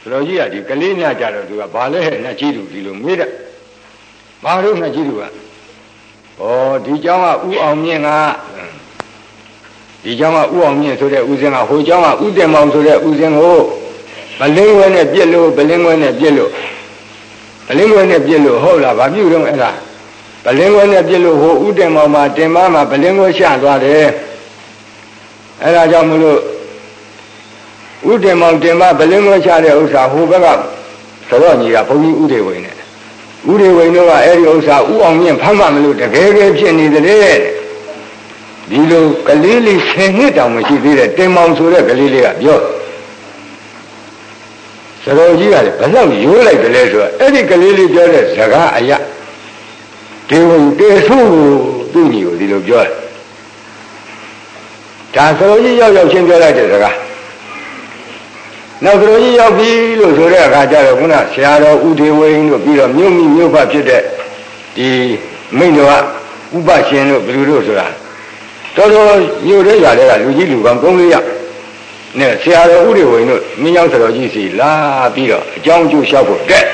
တော်ကြီးကဒီကလေးများကြတော့သူကဘာလဲဟဲ့နဲ့ကြီးသူဒီလိုမေးတယ်ဘာလို့နဲ့ကြီးသူကဒီเจ้าကဥအောင်မြင့်ကဒီเจ้าကဥအောင်မြင့်ဆိုတဲ့ဥစဉ်ကဟိုเจ้าကဥတင်မောင်ဆိုတဲ့ဥစဉ်ကိုဗလင်းဝဲနဲ့ပြစ်လို့ဗလင်းဝဲနဲ့ပြစ်လို့ဗလင်းဝဲနဲ့ပြစ်လို့ဟုတ်လားဘာပြုတော့အဲ့ဒါဗလင်းဝဲနဲ့ပြစ်လို့ဟိုဥတင်မောင်မှာတင်မမှာဗလင်းဝဲရှသွားတယ်အဲ့ဒါကြောင့်မလို့ဥတင်မောင်တင်မဗလင်းဝဲရှတဲ့ဥစ္စာဟိုဘက်ကသရောညီကဘုန်းကြီးဥဒေဝိနဲ့ဥဒေဝိတို့ကအဲ့ဒီဥစ္စာဥအောင်မြင့်ဖမ်းမှမလို့တကယ်ဖြစ်နေတယ်ဒီလိုကလေးလေး10နှစ်တောင်မရှိသေးတဲ့တင်မောင်ဆိုတဲ့ကလေးလေးကပြောသရောကြီးကလည်းဘယ်လောက်ရိုးလိုက်တယ်လဲဆိုတော့အဲ့ဒီကလေးလေးပြောတဲ့စကားအရာဒီဝင်တေဆုသူ့ညီကိုဒီလိုပြောတယ်ဒါသရောကြီးရောက်ချင်းပြောလိုက်တဲ့စကားနောက်သရောကြီးရောက်ပြီလို့ဆိုတဲ့အခါကျတော့ခုနဆရာတော်ဥဒေဝိန်တို့ပြီးတော့မြို့မိမြို့ဖဖြစ်တဲ့ဒီမိန့်တော်ကဥပရှင်တို့ဘယ်လိုတို့ဆိုတာတော်တော်ညိုတဲ့ຢာတွေကလူကြီးလူကောင်း3-4ယောက်နဲ့ဆရာတော်ဥဒေဝိန်တို့မင်းရောက်သတော်ကြီးစီလာပြီးတော့အကြောင်းကျိုးလျှောက်ဖို့တက်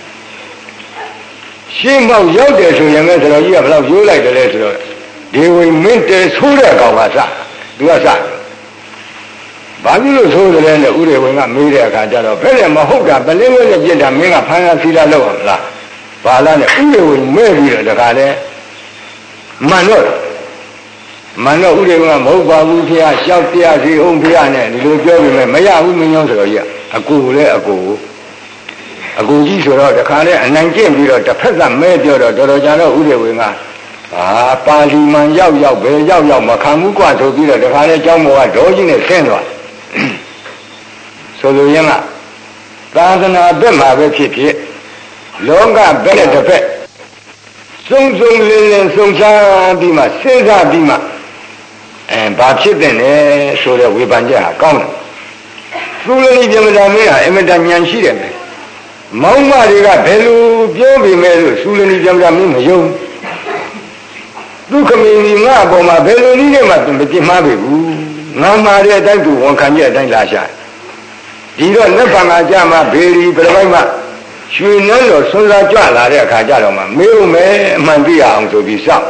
ရှင်းမောက်ရောက်တယ်ဆိုရင်လည်းသတော်ကြီးကဘယ်လောက်ရိုးလိုက်တယ်လဲဆိုတော့ဒေဝိန်မင်းတဲဆိုးတဲ့ကောင်ကစသူကစဘာဖြစ်လို့ဆိုးတယ်လဲနဲ့ဥဒေဝိန်ကမေးတဲ့အခါကျတော့ဘယ်နဲ့မဟုတ်တာပလင်းဝဲနဲ့ပြစ်တာမင်းကဖမ်းရစီလာလောက်အောင်လားဘာလားနဲ့ဥဒေဝိန်မဲပြီးတော့တခါလဲမှန်တော့ဥဒေဝိန်ကမဟုတ်ပါဘူးဖေ။ရှောက်ပြစီအောင်ဖေနဲ့ဒီလိုပြောပြီးမရဘူးမင်းရောဆိုတော့ကြီးအကူလဲအကူကြီးဆိုတော့တခါလဲအနိုင်ကျင့်ပြီးတော့တစ်ဖက်ကမဲပြောတော့တော်တော်ကြာတော့ဥဒေဝိန်ကပါဠိမန်ရောက်ဘယ်ရောက်မခံဘူးกว่าဆိုပြီးတော့တခါလဲเจ้าမောကဒေါ်ကြီးနဲ့ဆင်းသွားဆိုလိုရင်းကသာသနာဘက်မှာပဲဖြစ်လောကဘက်နဲ့တစ်ဖက်စုံလင်းစုံစားပြီးမှစဉ်းစားပြီးမှဘာဖြစ်တဲ့လဲဆိုတဲ့ဝေဖန်ချက်ဟာကောင်းတယ်သူလည်းပြမတာမင်းဟာအမတဉာဏ်ရှိတယ်မယ်မောင်မတွေကဘယ်လိုပြောပြီးမဲလို့သူလည်းပြမတာမင်းမယုံဒုက္ခမင်းကြီးငါအပေါ်မှာဘယ်လိုနည်းနဲ့မှသူမပြစ်မှားပြီဘူးငါမှာတဲ့အတိုင်းသူဝန်ခံချက်အတိုင်းလာရှာဒီတော့လက်ဖန်ကကြမှာဘေရီပြပိုက်မှာရွှေနှန်းတော်ဆွမ်းစားကြွလာတဲ့အခါကျတော့မှမေးဦးမယ်အမှန်သိရအောင်ဆိုပြီးစောင့်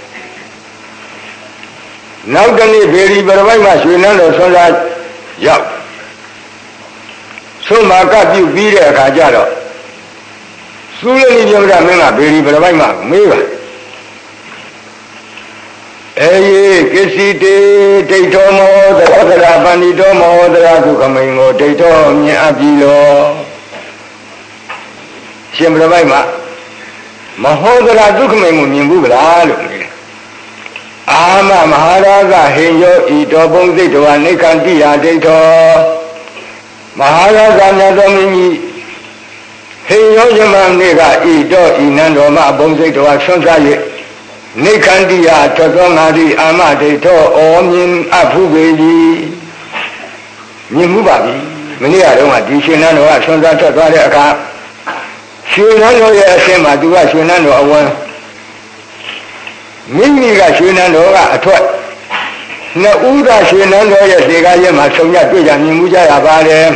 နောက်တနေ့ဘေရီပြပိုက်မှာရွှေနှန်းတော်ဆွမ်းစားရောက်ဆုံးမကပြုတ်ပြီးတဲ့အခါကျတော့သူလည်းပြောကြမင်းကဘေရီပြပိုက်မှာမေးပါကိစီတေဒိဋ္ဌောမောသရသရပဏိတောမောသရဒုက္ခမိန်ကိုဒိဋ္ဌောမြင်အပ်ပြီလောရှင်ပြပိုက်မှာမဟောသရဒုက္ခမိန်ကိုမြင်ဘူးဗလားလို့မေးတယ်အာမမဟာရာဇဟိညောဤတော်ပုံစိတ်တော်နိက္ခန္တိယဒိဋ္ဌောမဟာရာဇမြတ်တော်မင်းကြီးဟိညောယမနေ့ကဤတော်ဤနန္တော်မပုံစိတ်တော်ဆွမ်းစား၍နိက္ခန္တိယထွက်သောငါသည်အာမဒိဋ္ဌောဩမြင်အဖုပေကြီးမြင်မှုပါပြီမနေ့ကတော့ဒီရှင်နန်းတော်ကဆွမ်းစားထွက်သွားတဲ့အခါရှင်နန်းတော်ရဲ့အဆင်းမှာသူကရှင်နန်းတော်အဝန်းမိမိကရှင်နန်းတော်ကအထွက်နှစ်ဦးသာရှင်နန်းတော်ရဲ့ဒေကာရဲ့မှာဆုံရတွေ့ကြမြင်မှုကြရပါတယ်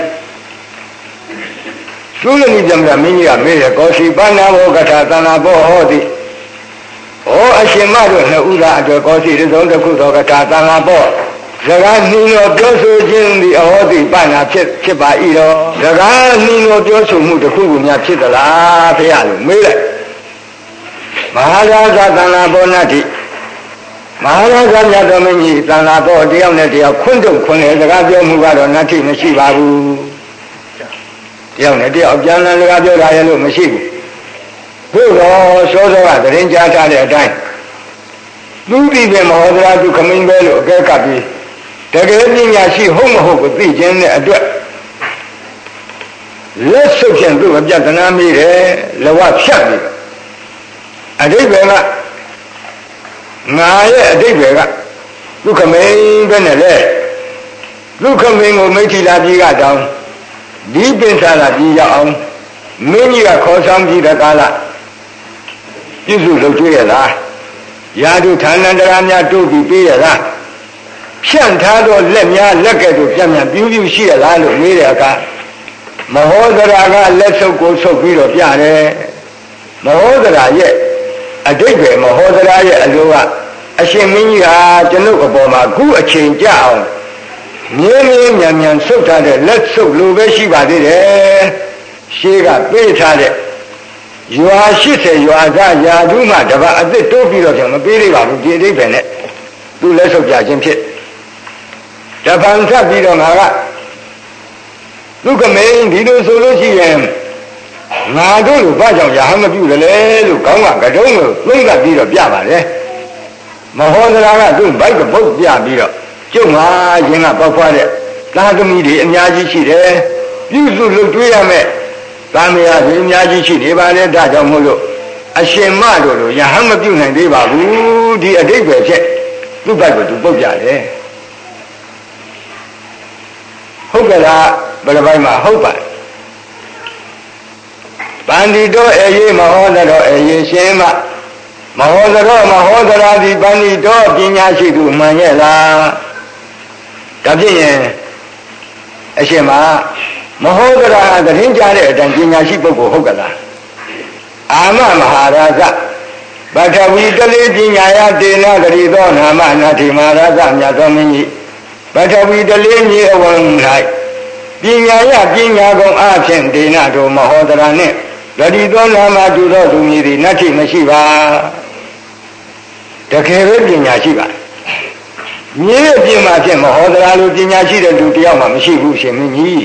သုလနိဇမရမင်းကြီးကမေးတယ်ကောစီပဏ္ဏဘောကထာသန္နာဘောဟောတိအရှင်မတို့နှစ်ဦးသာအတွက်ကောစီသုံးတစ်ခုသောကထာသန္နာဘောစကားနှီးတော်ပြောဆိုခြင်းသည်အဟောတိပဏ္ဏဖြစ်ပါ၏တော့စကားနှီးတော်ပြောဆိုမှုတစ်ခုကိုများဖြစ်သလားဖေရလို့မေးလိုက်မဟာရာဇသန္နာဘောနတ္တိမဟာရာဇမြတ်တော်မင်းကြီးသန္နာဘောတယောက်နဲ့တယောက်ခွန်းတုံခွန်းလေစကားပြောမှုကတော့နတ္တိမရှိပါဘူးတယောက်နဲ့တယောက်ပြန်လည်စကားပြောတာရဲ့လို့မရှိဘူးဘုရားစောစောကသတင်းကြားထားတဲ့အတိုင်းသူဒီပဲမဟောတရားသူခမင်းပဲလို့အကဲကပ်ပြီးတကယ်ပညာရှိဟုတ်မဟုတ်ကိုသိခြင်းနဲ့အတွက်လက်ဆုပ်ဖြင့်သူ့အပြတ်တနာမိတယ်လဝဖြတ်ပြီးအဓိပ္ပာယ်ကငါရဲ့အဓိပ္ပာယ်ကဒုက္ခမင်းပဲနဲ့လေဒုက္ခမင်းကိုမိထီလာပြီးကတောင်းဒီပင်စားလာပြီးရောက်အောင်မင်းကြီးကခေါ်ဆောင်ပြီးတဲ့ကာလပြည့်စုံလုပ်ကျွေးရလားယာတုဌာနန္တရာများတို့ပြီးပေးရလားဖြန့်ထားတော့လက်များလက်ကဲ့သို့ပြန့်ပြန့်ပြူးပြူးရှိရလားလို့မေးတဲ့အခါမဟောဒရာကလက်ဆုပ်ကိုဆုပ်ပြီးတော့ပြတယ်မဟောဒရာရဲ့အဓိပ္ပာယ်မဟောဒရာရဲ့အလိုကအရှင်မင်းကြီးဟာကျွန်ုပ်အပေါ်မှာခုအချိန်ကြအောင်မြင်းမြင်းမြန်မြန်ဆုပ်ထားတဲ့လက်ဆုပ်လိုပဲရှိပါသေးတယ်ရှေးကပေးထားတဲ့ရွာ80ရွာသားယာဓုမှတပတ်အစ်စ်တိုးပြီးတော့ပြန်မပေးသေးပါဘူးဒီအဓိပ္ပာယ်နဲ့သူလက်ဆုပ်ပြခြင်းဖြစ်တပံထပ်ပြီးတော့ငါကလူကမင်းဒီလိုဆိုလို့ရှိရင်ငါတို့လိုဘာကြောင့်ယာဟမပြုတယ်လဲလို့ကောင်းကကတုံးလို့သုံးကပြီးတော့ပြပါတယ်မဟောဒရာကသူ့ဘိုက်ကပုတ်ပြပြီးတော့ကျုံဟာရင်ကပေါက်ဖွားတဲ့သာသမီတွေအများကြီးရှိတယ်ပြုစုလုပ်တွေးရမယ်သာမယာတွေအများကြီးရှိနေပါလေဒါကြောင့်မို့လို့အရှင်မတို့လိုယာဟမပြုနိုင်သေးပါဘူးဒီအဓိပ္ပာယ်ဖြစ်သူ့ဘက်ကသူပုတ်ပြတယ်ဟုတ်ကဲ့လားဘယ်လိုပိုင်းမှာဟုတ်ပါပန္တိတောအေမဟောဒရောအေရှင်မဟောဒရောမဟောဒရာဒီပန္တိတောပညာရှိသူမှန်ရဲ့လားဒါဖြင့်ရင်အရှင်မဟောဒရာသတရင်ကြားတဲ့အတိုင်းပညာရှိပုဂ္ဂိုလ်ဟုတ်ကဲ့လားအာမမဟာရာဇပထဝီတလေးပညာယတေနဂရိသောနာမနာတိမဟာရာဇမြတ်သောမင်းကြီးပထဝီတလေးမြေအဝံ၌ပညာယပညာကုန်အဖြင့်ဒေနတို့မဟောဒရာနှင့်ဂရိသောနာမတူသောသူမည်သည်နတ္ထိမရှိပါတကယ်ပဲပညာရှိပါမြေရဲ့ပြင်မှာဖြင့်မဟောဒရာလိုပညာရှိတဲ့သူတယောက်မှမရှိဘူးရှင်မင်းကြီး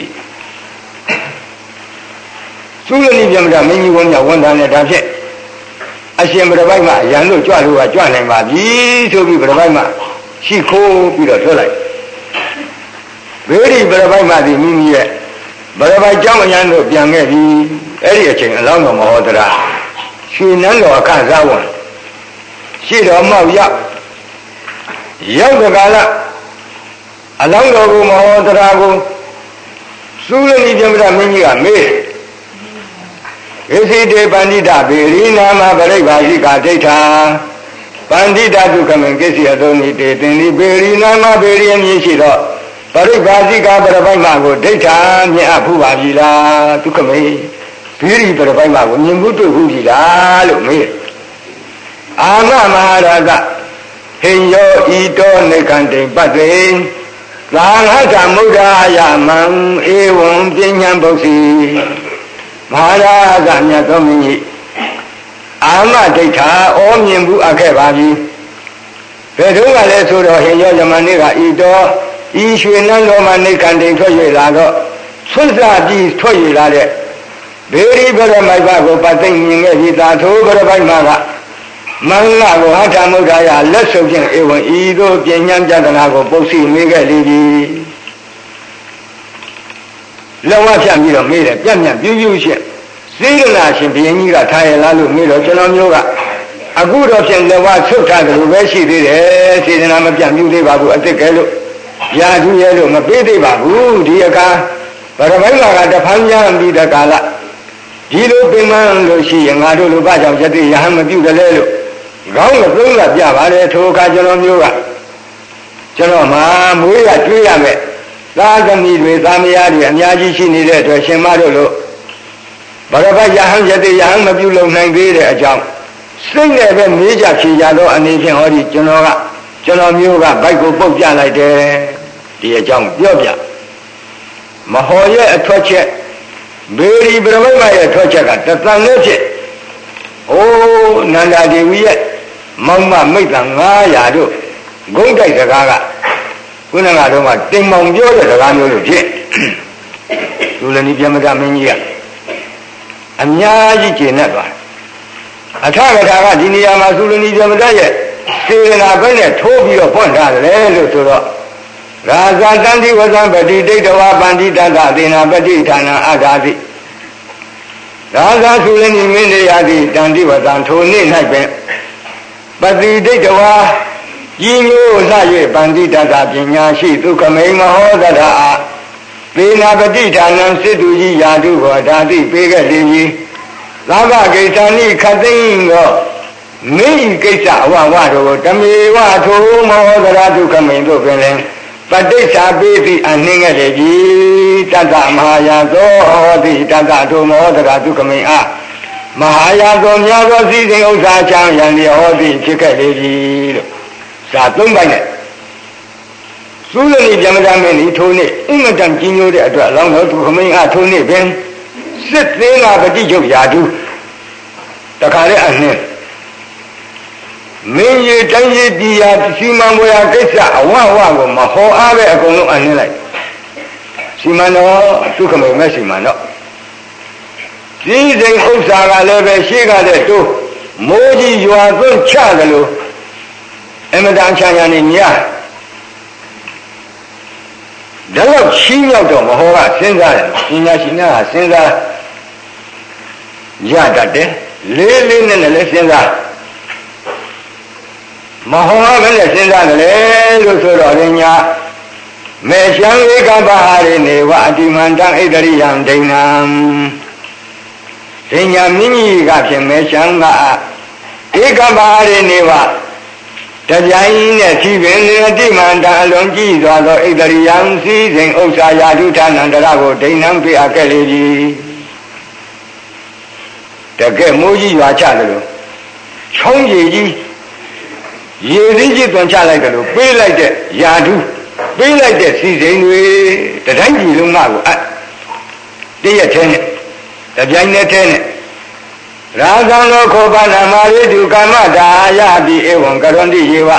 သုလနိပြမတမင်းကြီးဝန်းမြဝန်တန်းနဲ့ဒါဖြင့်အရှင်ဗရပိုက်မှာအရန်တို့ကြွလို့ကကြွနိုင်ပါပြီဆိုပြီးဗရပိုက်မှာရှိခိုးပြီးတော့ထွက်လိုက်ဘေးဒီဗရပိုက်မှာဒီမိမိရဲ့ဗရပိုက်ကျောင်းအရန်တို့ပြန်ခဲ့ပြီအဲ့ဒီအချိန်အလောင်းတော်မဟောဒရာရွှေနန်းတော်အခဇဝန်ရှိတော်မောက်ရောက်တဲ့ကာလအလောင်းတော်ကိုမဟောဒရာကိုသုလနိပြမတမင်းကြီးကမေးဣသိတေပန္တိတဗေရိနာမပရိပါရှိကာဒိဋ္ဌာပန္တိတဒုက္ခမံကိစ္စယသောနိတေသင်္တိဗေရိနာမဗေရိအမည်ရှိတော့ပရိပါရှိကာပရပိုက်မကိုဒိဋ္ဌာမြင်အပ်ဖူးပါပြီလားဒုက္ခမေဗေရိပရပိုက်မကိုမြင်မှုတွေ့ဘူးပြီလားလို့မေးအာမမဟာရာဇဟိယောဤတောနေကံတိပတ္တိသာဟထမုဒ္ဒာယမံဧဝံပညာပု္ပ္ပိမဟာရာဇမြတ်သောမင်းကြီးအာမဒိဋ္ဌာဩမြင်ဘူးအပ်ခဲ့ပါပြီဘယ်တော့ကလဲဆိုတော့ဟိယောယမနေ့ကဤတော်ဤရွှေနန်းတော်မှာနေကံတိထွက်၍လာတော့ဆွတ်စားပြီးထွက်၍လာတဲ့ဘေရီဗရမိုက်ဘကိုပတ်သိမ့်မြင်ခဲ့ပြီးသာထိုးဗရမိုက်ဘကမင်္ဂလာကိုဟထမုဒ္ဒရာလက်ဆုပ်ဖြင့်ဧဝံဤသို့ပညာပြဒနာကိုပုတ်စီမေးခဲ့လေပြီလောကဖြတ်ပြီးတော့မေးတယ်ပြတ်ပြတ်ပြူးပြူးရှင်းစေရနာရှင်ဘုရင်ကြီးကထားရလားလို့မေးတော့ကျွန်တော်မျိုးကအခုတော့ဖြင့်လောကဆုတ်ထားတယ်လို့ပဲရှိသေးတယ်စေရနာမပြတ်ပြူးသေးပါဘူးအစ်စ်ကဲလို့ရာထူးရဲလို့မပေးသေးပါဘူးဒီအခါဗရမိုင်းကတဖန်ကြမ်းပြီးတဲ့ကာလဒီလိုပင်မလို့ရှိရင်ငါတို့လိုဘာကြောင့်ယတိယဟမပြုတယ်လဲလို့ကောင်းလို့သုံးကပြပါတယ်ထိုအခါကျွန်တော်မျိုးကကျွန်တော်မှာမွေးရကျွေးရမယ်သာသမီတွေသာမယာတွေအများကြီးရှိနေတဲ့အတွက်ရှင်မတို့လို့ဘရဘယဟံယတိယဟံမပြုလုပ်နိုင်သေးတဲ့အကြောင်းစိတ်နဲ့ပဲမေးကြဖြေကြတော့အနေဖြင့်ဟောဒီကျွန်တော်မျိုးကဘိုက်ကိုပုတ်ပြလိုက်တယ်ဒီအကြောင်းပြောပြမဟောရဲ့အထွက်ချက်ဘေရီဗရမိတ်မရဲ့ထွက်ချက်ကတသံနဲ့ဖြစ်နန္ဒာဒေဝီရဲ့မောင်မမိတ်တန်900တို့ဂုံးတိုက်စကားကခုနကတော့မှတင်မောင်ပြောတဲ့စကားမျိုးလို့ဖြစ်လူလည်းဒီပြမတမင်းကြီးကအများကြီးကျင့်တတ်သွားအထကထာကဒီနေရာမှာသုလနီပြမတရဲ့စေရနာဘက်နဲ့ထိုးပြီးတော့ဖွင့်ထားတယ်လို့ဆိုတော့ရာဇာတန္တိဝဇံပတိဒိဋ္ဌဝပန္တိတတသေနာပတိဌာနအဂါတိရာဇာသုလနီမင်းတရားသည်တန္တိဝဇံထိုနေ့၌ပင်ပတိဒိဋ္ဌဝဤမျိုးလှ၍ပန္တိတတပညာရှိဒုက္ခမိန်မဟောသရအားသေနာပတိဌာနစစ်သူကြီးယာတုဘောဓာတိပေးခဲ့လေပြီသာဘဂိဋ္ဌာနိခသိင်သောမိကိစ္စအဝဝတို့တမေဝထိုမဟောသရဒုက္ခမိန်တို့ပင်လည်းပဋိစ္ဆာပိတိအနှင်းငယ်လေကြီးတတ္တမဟာယာသောတိတတ္တထုမောတရာဒုက္ခမိန်အားမဟာယာသောများသောစည်းစိမ်ဥစ္စာချမ်းရန်လျောသည်ဖြစ်ခဲ့လေကြီးလို့စာ၃ပိုင်းနဲ့သုလနိဗျမဒမင်းဤထိုနေ့အင်မတန်ကြီးညိုတဲ့အတွက်အလောင်းတော်ဒုက္ခမိန်အားထိုနေ့ပင်စစ်သေးကပฏิကျုပ်ရာထူးတခါလေအနှင်းမင်းကြီးတိုင်းကြီးပြည်ရာစီမံဘွယ်ရာကိစ္စအဝဝကိုမဟောအားပဲအကုန်လုံးအနှင်းလိုက်စီမံတော်ဒုက္ခမိန်မဲ့စီမံတော့စည်းစိမ်ဥစ္စာကလည်းပဲရှိကတဲ့တိုးမိုးကြီးရွာသွန်းချတယ်လို့အမတန်ချမ်းရနေများဒါတော့ချီးမြောက်တော့မဟောကစဉ်းစားတယ်ပညာရှင်များကစဉ်းစားရတတ်တယ်လေးလေးနဲ့လည်းစဉ်းစားမဟောကလည်းစဉ်းစားတယ်လေလို့ဆိုတော့လည်းညာမေရှံဧကပဟာရိနေဝအတိမန္တံဣတရိယံဒိဏံဒိညာမိမိကဖြင့်မေရှံကဧကပဟာရိနေဝတပြိုင်နဲ့ဖြည့်ပင်အတိမန္တံအလွန်ကြည့်စွာသောဣတရိယံစည်းစိမ်ဥစ္စာယာတုဌာနန္တရကိုဒိဏံပေးအပ်ခဲ့လေပြီတကယ်မိုးကြီးရွာချတယ်လို့ချောင်းကြီးကြီးရေစည်းကြီးသွန်ချလိုက်တယ်လို့ပေးလိုက်တဲ့ယာတုပေးလိုက်တဲ့စီစိန်တွေတတိုင်းကြီးလုံးမကိုတည့်ရက်သေးနဲ့တပြိုင်နဲ့သေးနဲ့ရာဇံလောခောပါဏမာရိတုကာမတာယပိဧဝံကရွန်တိယေဝ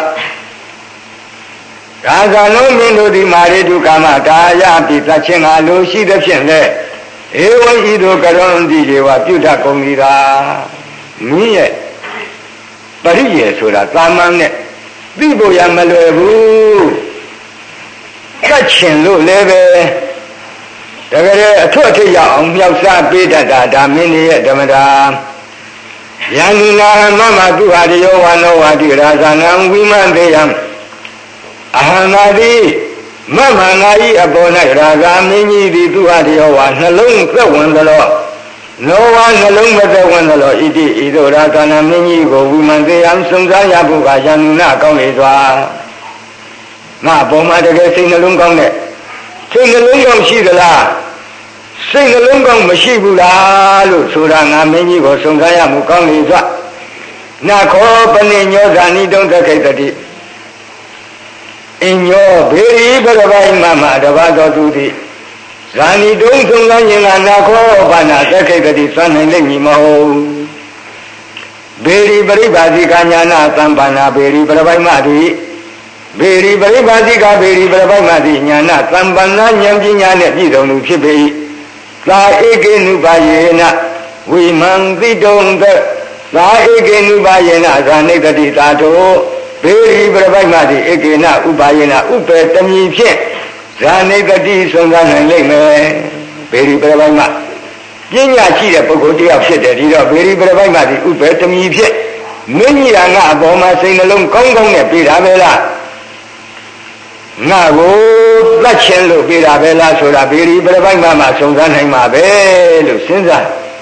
ရာဇံလုံးမင်းတို့သည်မာရိတုကာမတာယပိသတ်ခြင်းကလိုရှိသဖြင့်လေဧဝံဤသို့ကရွန်တိယေဝပြုတတ်ကုန်၏သာမင်းရဲ့ပရိယေဆိုတာသာမန်နဲ့သိဖို့ရမလွယ်ဘူးကတ်ချင်လို့လည်းပဲတကယ်အထွတ်အထိပ်ရအောင်မြောက်စားပေးတတ်တာဒါမင်းရဲ့ဓမ္မတာယန္တိနာမမတုဟာတယောဝနောဝတိရာဇာနံဝိမံတေယံအဟံနာတိမမငါဤအပေါ်၌ရာဇာမင်းကြီးသည်သူဟာတယောဝနှလုံးသက်ဝင်သလောနောဝနှလုံးမသက်ဝင်သလောဣတိဤသို့ရာဇာနံမင်းကြီးကိုဝိမံတေယံစုံစမ်းရဖို့ကယန္တိနာကောင်းလေစွာငါပေါ်မှာတကယ်စိတ်နှလုံးကောင်းတဲ့စိတ်နှလုံးကောင်းရှိသလားစိတ်နှလုံးကောင်းမရှိဘူးလားလို့ဆိုတာငါမင်းကြီးကိုစုံစမ်းရမှုကောင်းလေစွာနာခောပနိညောဇာနိတုံသခိတတိအညောဘေရီဘဂဝိမမတဘာတော်သူသည်ဇာနိတုံစုံစမ်းခြင်းကနာခောဘာနာသခိတတိသံနိုင်လိမ့်မည်မဟုတ်ဘေရီပရိပါတိကညာနာသံပါဏဘေရီပရပိုက်မတိဘေရီပရိပါတိကဘေရီပရပိုက်မတိညာနာသံပါဏဉာဏ်ပညာနဲ့ပြည့်စုံသူဖြစ်ပေ၏သာဧကေနုပါယေနဝိမံတိတုံသသာဧကေနုပါယေနဇာနိတတိသာတောဘေရီပရပိုက်မတိဧကေနဥပါယေနဥပေတမီဖြင့်ဇာနိတတိဆုံးကားနိုင်လိမ့်မယ်ဘေရီပရပိုက်မပညာရှိတဲ့ပုဂ္ဂိုလ်တရားဖြစ်တယ်ဒီတော့ဘေရီပရပိုက်မတိဥပေတမီဖြင့်မင်းကြီးကငါအပေါ်မှာစိတ်နှလုံးကောင်းကောင်းနဲ့ပြေးတာပဲလားငါကိုသတ်ချင်လို့ပြေးတာပဲလားဆိုတာဘေရီပရပိုက်မှာစုံစမ်းနိုင်မှာပဲလို့စဉ်းစား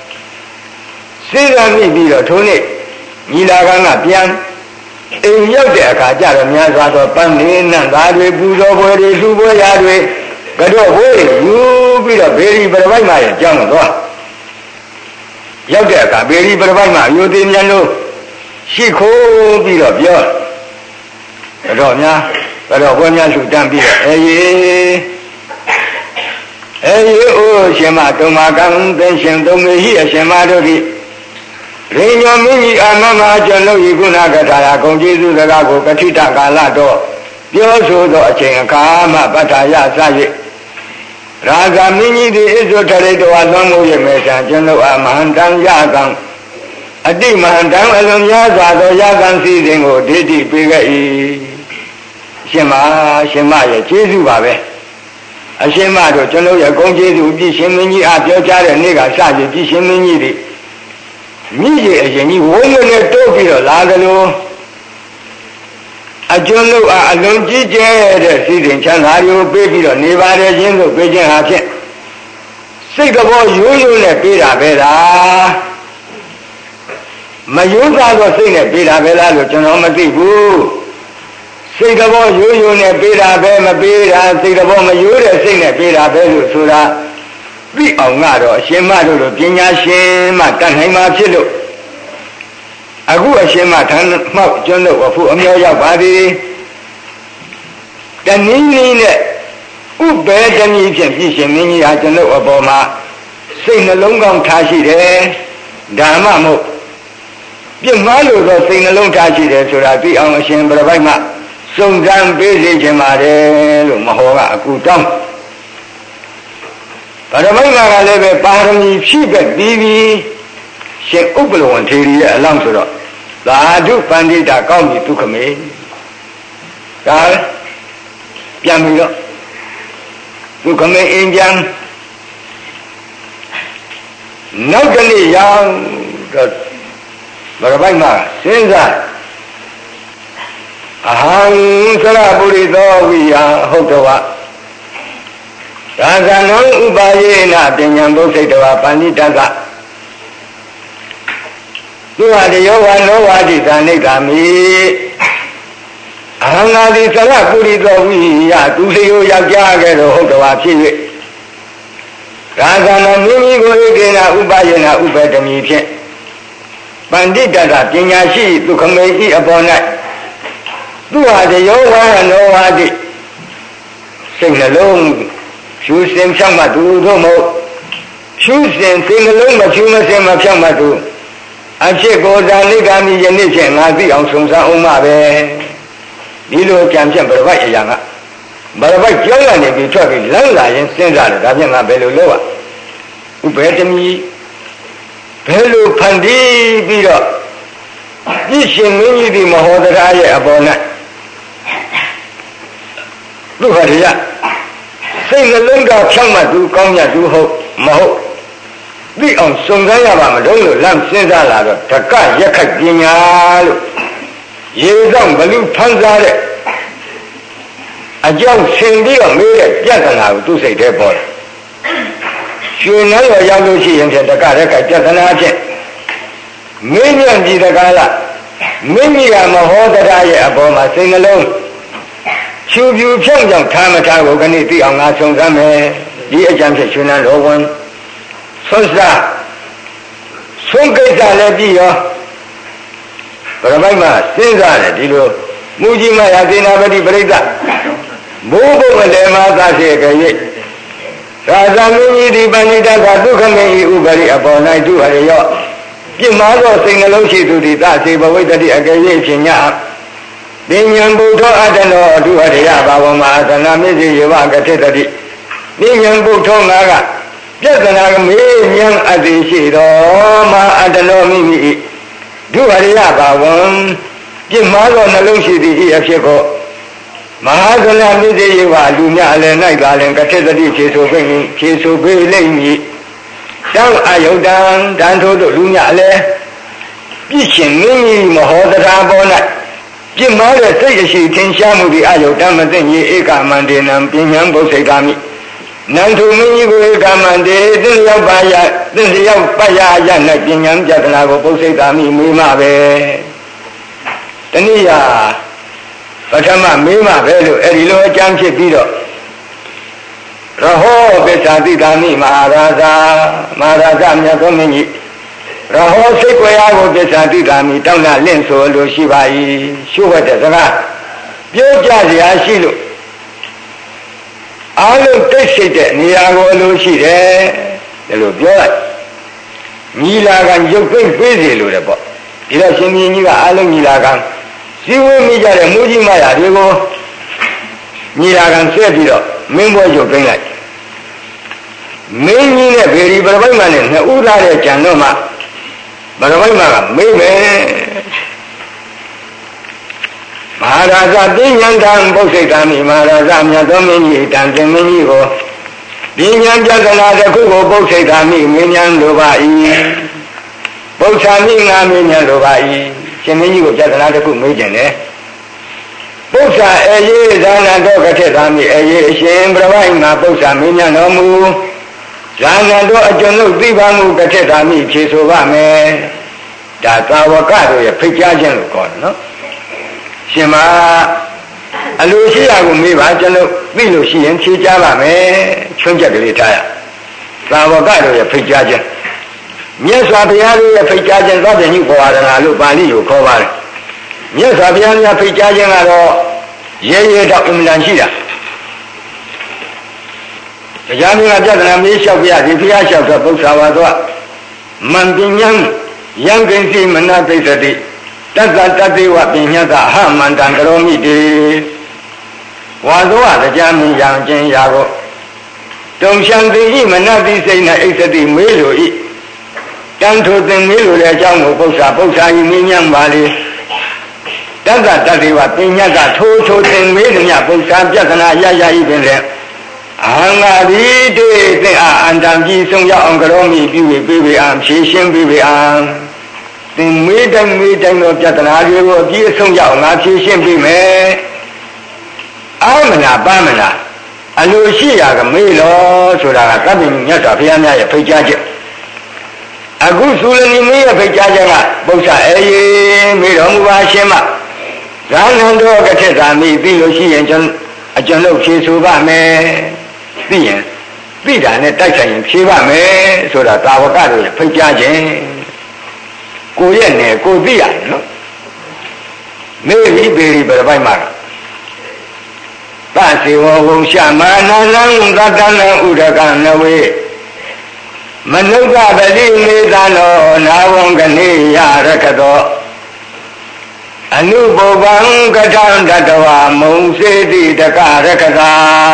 မိပြီးတော့ထိုနေ့ညီလာခံကပြန်အိမ်ရောက်တဲ့အခါကျတော့များစွာသောပန်းနေနံသားတွေပူဇော်ပွဲတွေလူပွဲရာတွေကတော့ဘိုးယူပြီးတော့ဘေရီပရပိုက်ရဲ့ကြောင်းတော့ရောက်တဲ့အခါဘေရီပရပိုက်ယူသေးမြန်လို့ရှိခိုးပြီးတော့ပြောတော့များတော့ဘွယ်များလူတန်းပြီးတော့အိုးရှင်မတုံမာကံသင်ရှင်သုံးမေဟိအရှင်မတို့သည်ရိညောမင်းကြီးအာမမကျွန်ုပ်ဤခုနကထာရာဂုံကျေးဇူးစကားကိုကတိတကာလတော့ပြောဆိုသောအချိန်အခါမှပဋ္ဌာယစ၍ရာဇာမင်းကြီးသည်ဣဇုထရိတဝါသွမ်းမှုရမေဆံကျွန်ုပ်အားမဟန္တံယကံအတိမဟန္တံအလုံးများစွာသောယကံစည်းစိမ်ကိုဒိဋ္ဌိပေးခဲ့၏ရှင်မရဲ့ကျေးဇူးပါပဲအရှင်မတို့ကျွန်တော်ရဲ့ဂုဏ်ကျေးဇူးပြည်ရှင်မင်းကြီးအားပြောကြားတဲ့နေ့ကစပြီးပြည်ရှင်မင်းကြီးသည်မိကြီးအရင်ကြီးဝုန်းနဲ့တိုးပြီးတော့လာကြလို့အကျွန်ုပ်အားအလုံးကြီးကျယ်တဲ့စည်းစိမ်ချမ်းသာတွေကိုပေးပြီးတော့နေပါတယ်ခြင်းလို့ပေးခြင်းဟာဖြင့်စိတ်တော်ရိုးရိုးနဲ့ပေးတာပဲလားမယုံသားသောစိတ်နဲ့ပေးတာပဲလားလို့ကျွန်တော်မသိဘူးစိတ်တော်ရိုးရိုးနဲ့ပေးတာပဲမပေးတာစိတ်တော်မရိုးတဲ့စိတ်နဲ့ပေးတာပဲလို့ဆိုတာသိအောင်ကတော့အရှင်မတို့လိုပညာရှင်မှတတ်နိုင်မှာဖြစ်လို့အခုအရှင်မထမ်းမှောက်ကျွန်းလို့အဖို့အမျောရောက်ပါသည်တနည်းနည်းနဲ့ဥပေတမီဖြင့်ပြည်ရှင်မင်းကြီးဟာကျွန်ုပ်အပေါ်မှာစိတ်နှလုံးကောင်းထားရှိတယ်ဓမ္မမို့ပြစ်မှားလို့တော့စိတ်နှလုံးထားရှိတယ်ဆိုတာသိအောင်အရှင်ပြပိုက်မှစုံစမ်းပေးစေခြင်းပါတယ်လို့မဟောကအကူတောင်းဗရမိတ်ကလည်းပဲပါရမီဖြည့်ပဲပြီးပြီးရှင်ဥပ္ပလဝံထေရီရဲ့အလောင်းဆိုတော့သာဓုပန္တိတာကောင်းပြီဒုက္ခမေဒါပြန်ပြီးတော့ဒုက္ခမေအင်းပြန်နောက်တနေ့ရောက်တော့ဗရပိုက်မှာစဉ်းစားအဟံသရပုရိသောဝိယဟုတ်တော်ဒါကနံဥပါယေနပညာဘုစိတ်တော်ပန္တိတကသူဟာတယောဝနောဝတိသာနိဂာမိအဟံငါသည်သရပုရိသောဝိယသူလျောယောက်ျားကဲ့သို့ဟုတ်တော်ဖြစ်၍ဒါကနံမိမိကိုဧကေနဥပါယေနဥပဒမီဖြင့်ပန္တိတကပညာရှိဒုက္ခမေဤအပေါ်၌သူဟာတယောဝနောဝတိစိတ်နှလုံးဖြူစင်ဖြောင့်မှသူတို့မဟုတ်ဖြူစင်စိတ်နှလုံးမဖြူမစင်မဖြောင့်မှသူအဖြစ်ကိုယ်သာနိဂာမိယနေ့ဖြင့်ငါသိအောင်ဆုံးစမ်းအောင်ပါပဲဒီလိုကြံဖြင့်ပြပိုက်အရာကပြပိုက်ကြောင်းရနေပြီးထွက်ပြီးလမ်းလာရင်စဉ်းစားတယ်ဒါဖြင့်ငါဘယ်လိုလုပ်อ่ะဥပေတမီဘယ်လိုဖန်တီးပြီးတော့ပြည့်ရှင်မင်းကြီးဒီမဟောတရားရဲ့အပေါ်၌သူဟာတရားစိတ်နှလုံးသားဖြောင့်မှသူကောင်းရသူဟုတ်မဟုတ်သိအောင်စုံစမ်းရပါမလို့လမ်းစဉ်းစားလာတော့တက္ကရက်ခိုက်ပညာလို့ရေဆောင်ဘလူဖန်စားတဲ့အကြောင်းဆင်ပြီးတော့မေးတဲ့ပြဿနာကိုသူ့စိတ်ထဲပေါ်တယ်ရွှေနှမ်းတော်ရောက်လို့ရှိရင်ဖြင့်တက္ကရက်ခိုက်ပြဿနာဖြင့်မင်းညံ့ကြည့်တကားလားမင်းကြီးကမဟောတရားရဲ့အပေါ်မှာစိတ်နှလုံးဖြူဖြူဖြောင့်ဖြောင့်ထားမထားကိုခဏသိအောင်ငါစုံစမ်းမယ်ဒီအကြံဖြင့်ရွှေနှမ်းတော်ဝင်ဆွတ်စားဆုံးကိစ္စလည်းပြီးရောဗရမိုက်မှာစဉ်းစားတယ်ဒီလိုမူကြီးမယာသေနာပတိပရိသဘိုးဘုံလည်းမှာသာစေကြ၍သာသမင်းကြီးဒီပဏိတကဒုက္ခမေဤဥပရိအပေါ်၌သူအရရောပြစ်မှားသောစိတ်နှလုံးရှိသူသည်သစေဘဝိတ္တိအကယ်၍ဖြင့်ညပညာဘုထောအတ္တနောအထုအထယဘာဝမှာသနာမေဇေယောကတိတတိပညာဘုထောငါကပြဿနာမေးမြန်းအပ်သည်ရှိတော်မှာအတ္တနောမိမိဒုအရိယဘာဝံပြစ်မှားသောနှလုံးရှိသည်ဤအဖြစ်ကိုမဟာသနာမေဇေယောလူများအလယ်၌သာလင်ကတိတတိဖြေဆိုပေးလိမ့်မည်တောင်းအယုဒံတန်ထိုးတို့လူများအလယ်ပြည့်ရှင်မင်းကြီးမဟောတရားပေါ်၌ပြစ်မှားတဲ့စိတ်အရှိထင်ရှားမှုဒီအယုဒံမသိညေဧကမန္တေနံပညာဘုစိတ်ကာမိနန္ထုမင်းကြီးကိုဧကမန္တေသင်လျောက်ပါရ၌ပညာပြဒနာကိုဘုစိတ်ကာမိမေးမှပဲတနည်းပထမမေးမှပဲလို့အဲ့ဒီလိုအကြံဖြစ်ပြီးတော့ရဟောပစ္စာတိကာမိမဟာရာဇမြတ်သောမင်းကြီးရဟောစိတ်ွယ်အားကိုပစ္စာတိကာမိတောင်းလာလင့်ဆိုလို့ရှိပါ၏ရှုဝတ်တဲ့စကားပြောကြစရာရှိလို့အားလုံးတိတ်ဆိတ်တဲ့နေရာကိုအလိုရှိတယ်ဒါလို့ပြောလိုက်ညီလာခံရုပ်သိမ်းပေးစီလို့တယ်ပေါ့ဒီတော့ရှင်ကြီးကအားလုံးညီလာခံစည်းဝေးမိကြတဲ့မူကြီးမရတွေကိုညီလာခံဆက်ပြီးတော့မင်းဘွဲရုပ်သိမ်းလိုက်မင်းကြီးနဲ့ဗေဒီပရပိုက်မနဲ့နှစ်ဦးသားတဲ့ကြံတော့မှပရပိုက်မကမေးမယ်မဟာရာဇပညာတံဘုစိတ်ကံမိမဟာရာဇမြတ်သောမင်းကြီးတန်တင်မင်းကြီးကိုပညာပြဒနာတစ်ခုကိုဘုစိတ်ကံမိမင်းညာလိုပါ၏ဘုရားမိငါမင်းညာလိုပါ၏ရှင်မင်းကြီးကိုပြဒနာတစ်ခုမေးကြတယ်ပု္ပ္ပာအေယေဇာနတောကထေသာမိအေယေအရှင်ပြဝိုင်းမှာပု္ပ္ပာမင်းညာတော်မူဇာနတောအကျွန်ုပ်သိပါမှုကထေသာမိဖြေဆိုပါမယ်ဒါသာဝကတို့ရဲ့ဖိတ်ကြားခြင်းလို့ခေါ်တယ်နော်ရှင်မအလိုရှိရကိုမေးပါကျွန်တော်သိလို့ရှိရင်ဖြေကြပါမယ်ချွန်းချက်ကလေးထားရသာဝကတို့ရဲ့ဖိတ်ကြားခြင်းမြတ်စွာဘုရားရဲ့ဖိတ်ကြားခြင်းသဗ္ဗညုဘောရဏလို့ပါဠိကိုခေါ်ပါတယ်မြတ်စွာဘုရားများဖိတ်ကြားခြင်းကတော့ရဲရဲတော့အမှန်တန်ရှိတာတရားမျိုးကပြဿနာမေးလျှောက်ပြဒီဘုရားလျှောက်တော့ပု္ပ္ပာဝါသောမံပညာယံကိစီမနသိသတိတတ္တတတိဝပညာသဟမန္တံကရောမိတေဝါသောတရားမြင်ရန်ခြင်းရာကိုတုံရှံတိဤမနတိစိတ်၌အိသတိမေးလိုဤတန်ထိုသင်မေးလိုတဲ့အကြောင်းကိုပု္ပ္ပာဤမြင်ညံပါလေတတ္တတတိဝပညာသထိုသင်မေးသည်မြပု္ပ္ပာပြဿနာရရဤပင်လေအဟံငါသည်တေသင်အန္တံကြီးဆုံးရောက်အောင်ကရောမိပြု၍ပြေးပေအောင်ဖြေရှင်းပေးပေအောင်သင်မေးတိုင်းသောပြဿနာတွေကိုအပြည့်အစုံရောက်ငါဖြေရှင်းပေးမယ်အာမနာပါမနာအလိုရှိရာကမေးလို့ဆိုတာကသဗ္ဗညုမြတ်စွာဘုရားများရဲ့ဖိတ်ကြားချက်အခုသုလနီမင်းရဲ့ဖိတ်ကြားချက်ကပု္ပ္ပာအေးမေးတော်မူပါရှင်မဇာနန္တောကထက်သာမိသိလို့ရှိရင်အကျွန်ုပ်ဖြေဆိုပါမယ်သိရင်သိတာနဲ့တိုက်ဆိုင်ရင်ဖြေပါမယ်ဆိုတာသာဝကတို့ရဲ့ဖိတ်ကြားခြင်းကိုရဲ့နဲ့ကိုသိရတယ်နော်မေရိပေရိပရပိုက်မှာသစေဝဝုံရှမာနာနံသတ္တနံဥဒကနဝေမနုဿပတိမေသနောနာဝံကနေယရခတောအနုပုပ္ပံကထံတတဝမုံစေတိတကရခတာ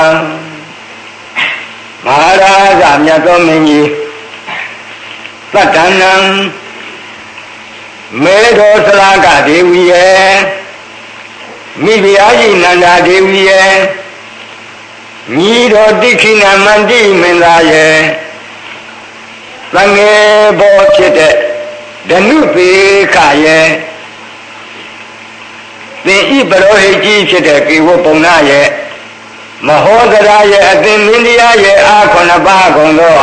မဟာရာဇမြတ်သောမင်းကြီးသတ္တနံမေတော်သရကဒေဝီရဲ့မိဖုရားကြီးနန္ဒာဒေဝီရဲ့ညီတော်တိခိဏမန္တိမင်းသားရဲ့သံငယ်ဘောဖြစ်တဲ့ဓနုပေခရဲ့သင်ဤပရောဟိတ်ကြီးဖြစ်တဲ့ကေဝပုံနာရဲ့မဟောဒရာရဲ့အသင်မင်းတရားရဲ့အာခုနှစ်ပါးကုန်သော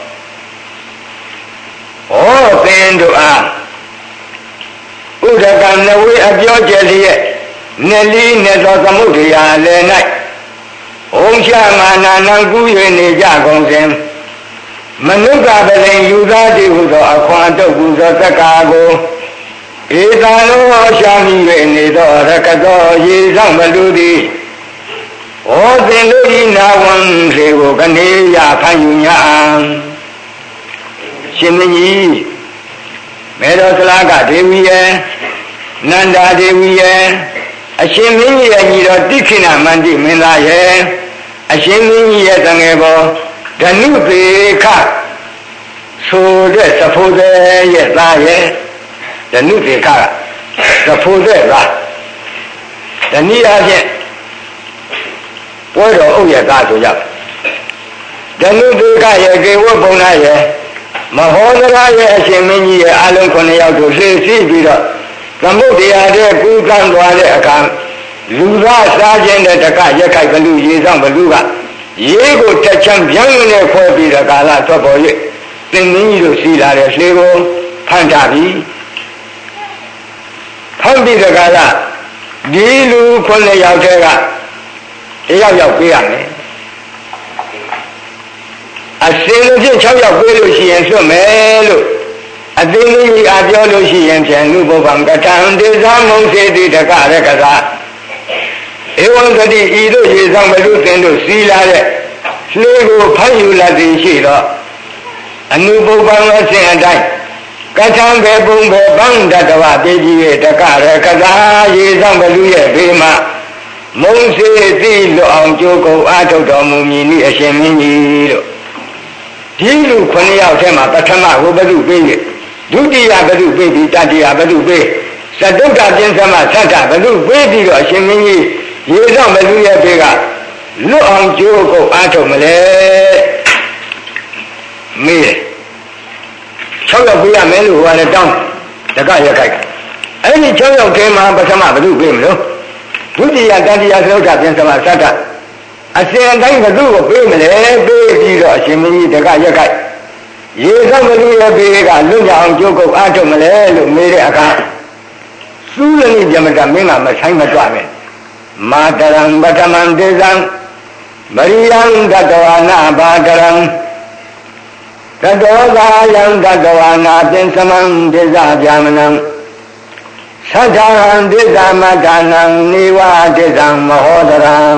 ဟောသင်တို့အားဥဒကနဝေအပြောကျလျက်နေလီနေသောသမုဒ္ဒရာလည်း၌ဩချမာနာနံကူး၍နေကြကုန်စဉ်မနုဿပလင်ယူသားတိဟုသောအခွန်တုတ်ပူသောတက္ကာကိုဧတံလောရှာမိ၍နေသောရကသောရေဆောင်မလူသည်ဩသင်တို့ဤနာဝံစေကိုကနေရဖန်ယူညာရှင်မင်းကြီးမေတော်သလကဒေဝီရဲ့နန္ဒာဒေဝီရဲ့အရှင်မင်းကြီးရဲ့ညီတော်တိခိဏမန္တိမင်းသားရဲ့အရှင်မင်းကြီးရဲ့တငယ်ပေါ်ဓနုပေခဆိုတဲ့သဖို့တဲ့ရဲ့သားရဲ့ဓနုပေခကသဖို့တဲ့သားဓနိအားဖြင့်ပွဲတော်ဥယျာသားဆိုကြဓနုပေခရဲ့ကေဝပုံနာရဲ့မဟောဒရာရဲ့အရှင်မင်းကြီးရဲ့အလုံး9ယောက်တို့လှည့်စီးပြီးတော့သမုဒ္ဒရာတဲ့ကူးကန်းသွားတဲ့အခါလူသားစားခြင်းတဲ့တကရက်ခိုက်ဘလူရေဆောင်ဘလူကရေကိုတက်ချမ်းပြင်းနဲ့ခွဲပြီးတဲ့ကာလထွက်ပေါ်၍သင်္မင်းကြီးတို့စီလာတဲ့လှေကိုဖမ်းထားပြီးဖမ်းပြီးတဲ့ကာလဒီလူ9ယောက်တည်းကတယောက်ပေးရမယ်အစင်လို့ဖြင့်6ယောက်ပေးလို့ရှိရင်လွတ်မယ်လို့အသိဉာဏ်ကြီးအပြောလို့ရှိရင်ဖြင့်လူဘုဗံကထံဒေသမုံစေတိတကရကသာဧဝံသတိဤတို့ရေဆောင်ဘလူသင်တို့စီလာတဲ့လှေကိုဖမ်းယူလာသည်ရှိတော့အနုဘုဗံအစဉ်အတိုင်းကထံဘေပုံဘေဘံတတဝတေကြီးရဲ့တကရကသာရေဆောင်ဘလူရဲ့ဘေးမှာမုံစေတိလွတ်အောင်ကြိုးကုပ်အားထုတ်တော်မူမည်နည်းအရှင်မင်းကြီးတို့ဒီလူ9ယောက်ထဲမှာပထမဟိုဘသူပေးရဒုတိယဘသူပေးပြီးတတိယဘသူပေးသတုတ္တပြင်းသမသတ္တဘသူပေးပြီးတော့အရှင်မင်းကြီးရေဆောင်ဘသူရဲ့ပေးကလွတ်အောင်ကြိုးကုပ်အားထုတ်မလဲမေး6ယောက်ပေးရမယ်လို့ဟိုကလည်းတောင်းတကရက်ခိုက်အဲ့ဒီ6ယောက်ထဲမှာပထမဘသူပေးမလို့ဒုတိယတတိယသတုတ္တပြင်းသမသတ္တအစဉ်တိုင်းဘသူကိုပေးမလဲပေးပြီးတော့အရှင်မင်းကြီးတကရက်ခိုက်ရေဆောင်ဘသူရဲ့ပေးကလွတ်ကြအောင်ကြိုးကုပ်အားထုတ်မလဲလို့မေးတဲ့အခါသုလနိပြမတမင်းကမဆိုင်မတွပဲမာတရံပထမံဒေဇံမရိယံတတဝနာဘာတရံတတောသာယံတတဝနာပင်စမံဒေဇဗျာမနံသတ္တဟံဒေဇမတ္တနံနိဝဒေဇံမဟောတရံ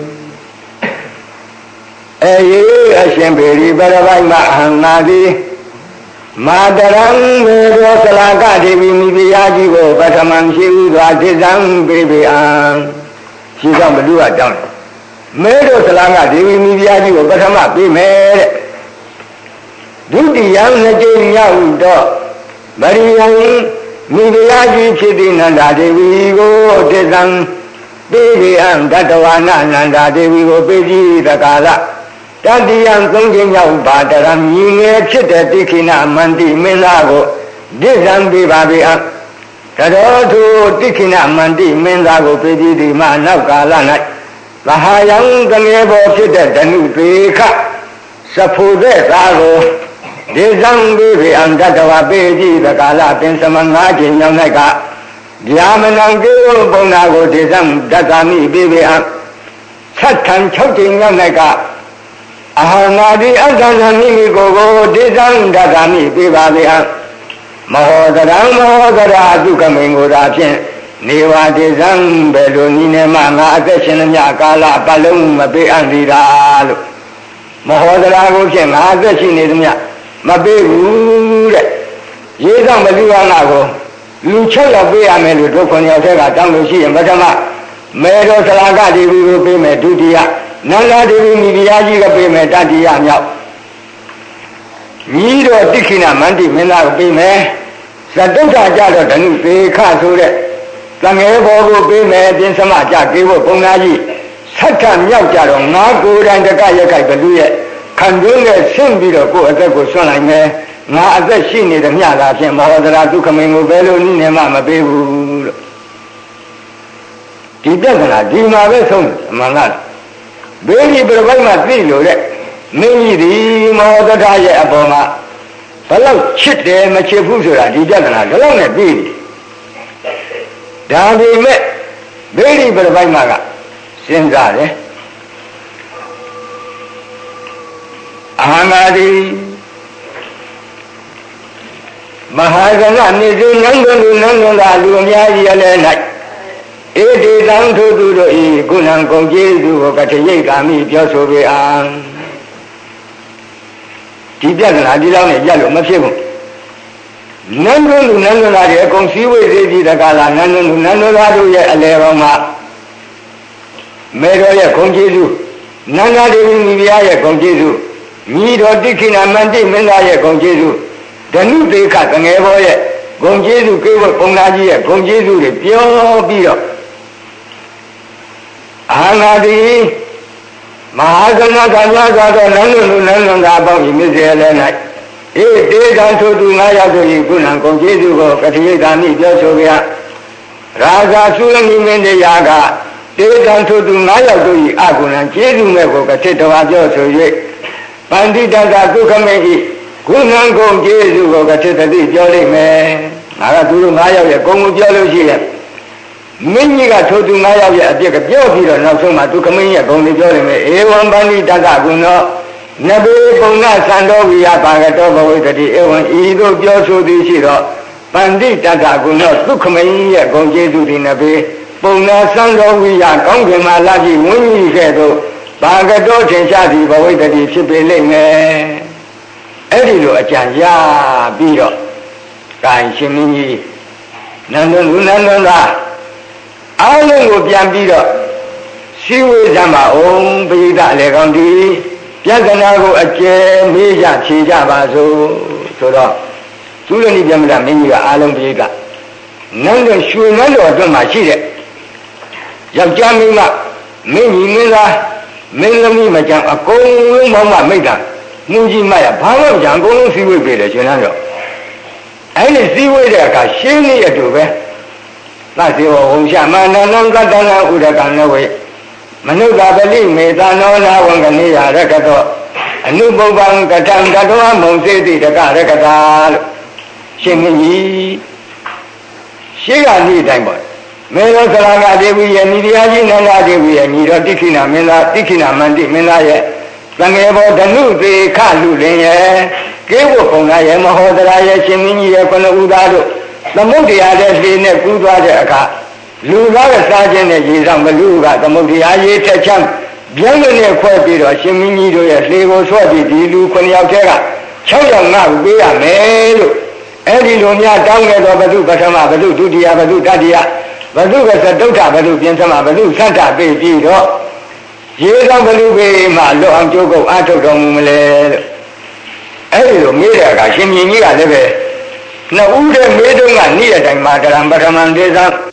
အေအရှင်ပေရိပရပိုက်မအဟံနာတိမာတရံမေရောသလာကဒေဝီမိဖုရားကြီးကိုပထမံရှိဥစွာဒေဇံပေးပေအံရှိသောဘုရားကြောင့်မေရောသလာကဒေဝီမိဖုရားကြီးကိုပထမပေးမယ်တဲ့ဒုတိယနှစ်ကြိမ်မြောက်တော့ဗရိယံမိဖုရားကြီးဖြစ်သည့်နန္ဒာဒေဝီကိုဒေဇံပေးပေအံတတဝနာနန္ဒာဒေဝီကိုပေးကြည့်တကာလတတိယသုံးခြင်းရောက်ပါတရမြည်ငယ်ဖြစ်တဲ့တိခိဏမန္တိမင်းသားကိုဒေဇံပေးပါပေအံတတော်သူတိခိဏမန္တိမင်းသားကိုပေးကြည့်ဒီမှာနောက်ကာလ၌သဟာယံတငယ်ပေါ်ဖြစ်တဲ့ဓနုပေခစဖို့တဲ့သားကိုဒေဇံပေးပေအံတတဝပေးကြည့်တကာလပင်စမ၅ခြင်းရောက်၌ကဗျာမနံကေဝပုံနာကိုဒေဇံတတ္တမိပေးပေအံသတ္ထံ၆ခြင်းရောက်၌ကအဟံနာတိအတ္တနာမိမိကိုဒေဇံတတ္တမိပေးပါပေအံမဟောတရံမဟောတရာဒုက္ခမိန်ကိုသာဖြင့်နေဝဒေဇံဘယ်လိုနည်းနဲ့မှငါအသက်ရှင်သမျှကာလပတ်လုံးမပေးအပ်သေးတာလို့မဟောတရာကိုဖြင့်ငါအသက်ရှိနေသမျှမပေးဘူးတဲ့ရေးဆောင်မလူရနာကိုလူ6ယောက်ပေးရမယ်လို့တို့9ယောက်တည်းကတောင်းလို့ရှိရင်ပထမမေတော်သလာကဒေဝီကိုပေးမယ်ဒုတိယနန္ဒာဒေဝီမိဖုရားကြီးကပေးမယ်တတိယမြောက်ညီတော်တိခိဏမန္တိမင်းသားကိုပေးမယ်ဇတုဋ္ဌကြတော့ဓနုပေခဆိုတဲ့တငယ်ဘောကိုပေးမယ်ပြင်စမကြကေဖို့ပုံနာကြီးဆက်ထမြောက်ကြတော့ငါကိုယ်တိုင်တကရက်ခိုက်ဘလူရဲ့ခံတွင်းနဲ့ဆင်းပြီးတော့ကိုယ်အသက်ကိုဆွန့်လိုက်မယ်ငါအသက်ရှိနေတဲ့မြတ်သာဖြင့်မဟောတရာဒုက္ခမိန်ကိုဘယ်လိုနည်းနဲ့မှမပေးဘူးလို့ဒီပြဿနာဒီမှာပဲဆုံးအမှန်လားဘေးဒီပြပိုက်မှသိလို့တဲ့မင်းကြီးဒီမဟောတရာရဲ့အပေါ်မှာဘလောက်ချစ်တယ်မချစ်ဘူးဆိုတာဒီပြဿနာဒီလောက်နဲ့ပြီးပြီဒါပေမဲ့ဘေးဒီပြပိုက်မှကစဉ်းစားတယ်အာနာတိမဟာကဏနိစုနန္ဒလူနန္ဒလာလူအများကြီးအလဲ၌ဧတေတံထိုသူတို့ဤကုဏံကုန်ကျေးဇူးကိုကတိယိကာမိပြောဆိုပေအံဒီပြဿနာဒီလောက်နဲ့ပြတ်လို့မဖြစ်ဘူးနန္ဒလူနန္ဒလာတွေအကုန်စည်းဝေးစေကြည့်တကားလားနန္ဒလူနန္ဒလာတို့ရဲ့အလဲပေါ်မှာမေတော်ရဲ့ကုန်ကျေးဇူးနန္ဒဒေဝီမိဖုရားရဲ့ကုန်ကျေးဇူးညီတော်တိခိဏမန္တိမင်းသားရဲ့ဂုဏ်ကျေးဇူးဓနုသေခတငယ်ဘောရဲ့ဂုဏ်ကျေးဇူးကိဝတ်ပုံနာကြီးရဲ့ဂုဏ်ကျေးဇူးတွေပြောပြီးတော့အာနာတိမဟာကဏကမြတ်စွာသောနန္ဒလူနန္ဒသာပေါင်းဤမြစ်စေလဲ၌ဧတေတံထိုသူ9ယောက်တို့၏ကုဏံဂုဏ်ကျေးဇူးကိုကတိယိကာမိပြောဆိုကြရာဇာသုရဏိမင်းတရားကတေတံထိုသူ9ယောက်တို့၏အကုဏံကျေးဇူးမဲ့ကိုကတိတော်ပြောဆို၍ပန္တိတကဒုက္ခမေဤကုဏံကုန်ကျေးဇူးကိုကတိတတိပြောလိမ့်မယ်ငါကသူတို့9ယောက်ရဲ့ဂုဏ်ကိုပြောလို့ရှိရင်မင်းကြီးကထိုသူ9ယောက်ရဲ့အပြစ်ကပြောပြီးတော့နောက်ဆုံးမှဒုက္ခမင်းရဲ့ဂုဏ်ကိုပြောလိမ့်မယ်ဧဝံပန္တိတကကုဏောနဘေပုံနာသံတော်ဝိယပါကတောဘဝိတတိဧဝံဤသို့ပြောဆိုသည်ရှိတော့ပန္တိတကကုဏောဒုက္ခမင်းရဲ့ဂုဏ်ကျေးဇူးဒီနဘေပုံနာသံတော်ဝိယကောင်းကင်မှာလာပြီးဝန်းကြီးခဲ့သို့ဘာကတောထင်ရှားသည်ဘဝိတ္တိဖြစ်ပေလိမ့်မယ်အဲ့ဒီလိုအကြံရပြီးတော့ကံရှင်မင်းကြီးနန္ဒလူနန္ဒသာအားလုံးကိုပြန်ပြီးတော့ရှိဝေးစမ်းပါအောင်ပရိသတ်လေကောင်းဒီပြဿနာကိုအကျယ်မေးကြဖြေကြပါစို့ဆိုတော့သုရဏိပြမဒမင်းကြီးကအားလုံးပရိသတ်နန္ဒရွှေနန်းတော်အတွင်းမှာရှိတဲ့ယောက်ျားမင်းကမင်းကြီးမင်းသားမင်းသမီးမကြံအကုန်လုံးမောင်းမမိတ်တာမှုကြီးမရဘာမှမကြံအကုန်လုံးစည်းဝေးပေးတယ်ရှင်လားတော့အဲ့ဒီစည်းဝေးတဲ့အခါရှင်းနေရတူပဲသတ်စေဝဝုံရှမန္တနံကတ္တနာဥဒကံနဝေမနုဿပလိမေသာနောနာဝံကနေယရကတောအနုပုပ္ပံကထံတတောမုံစေတိတကရကတာလို့ရှင်မင်းကြီးရှင်းကနေ့တိုင်းပေါ့မေရောသရဏဒေဝီရဲ့ညီတရားကြီးနန္ဒာဒေဝီရဲ့ညီတော်တိခိဏမင်းသားတိခိဏမန္တိမင်းသားရဲ့သငယ်ဘောဓနုသေးခလူလင်ရဲ့ကေဝကုံလာရဲ့မဟောဒရာရဲ့ရှင်မင်းကြီးရဲ့ခုနှစ်ဦးသားတို့သမုဒ္ဒရာတဲ့လှေနဲ့ကူးသွားတဲ့အခါလူသားရဲ့စားခြင်းနဲ့ရေဆောင်မလူကသမုဒ္ဒရာရေထက်ချမ်းပြင်းနဲ့ခွဲပြီးတော့ရှင်မင်းကြီးတို့ရဲ့လှေကိုဆွဲပြီးဒီလူ9ယောက်တည်းက6ယောက်ငါ့ကိုပေးရမယ်လို့အဲ့ဒီလိုများတောင်းခဲ့တော့ဘု ပထမဘု ဒုတိယဘု တတိယဘုကသတုဋ္ဌဘုပြင်သမဘုသတ္တပေးပြီးတော့ရေဆောင်ဘုပေးမှလွတ်အောင်ကြိုးကုပ်အားထုတ်တော်မူမလဲလို့အဲ့ဒီလိုမေးတဲ့အခါရှင်မြင်းကြီးကလည်းပဲနှစ်ဦးတည်းမေးတုန်းကနေ့တိုင်းမှာကရံပထမံဒေသ